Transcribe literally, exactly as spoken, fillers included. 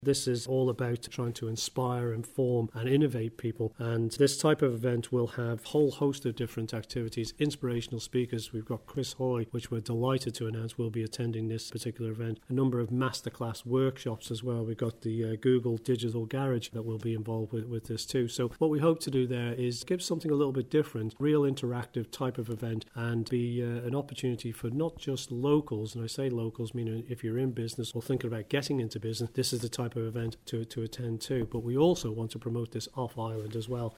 This is all about trying to inspire, inform and innovate people. And this type of event will have a whole host of different activities, inspirational speakers. We've got Chris Hoy, which we're delighted to announce will be attending this particular event. A number of masterclass workshops as well. We've got the uh, Google Digital Garage that will be involved with, with this too. So what we hope to do there is give something a little bit different, real interactive type of event, and be uh, an opportunity for not just locals, and I say locals, meaning if you're in business or thinking about getting into business, this is the type of event to, to attend to. But we also want to promote this off-island as well.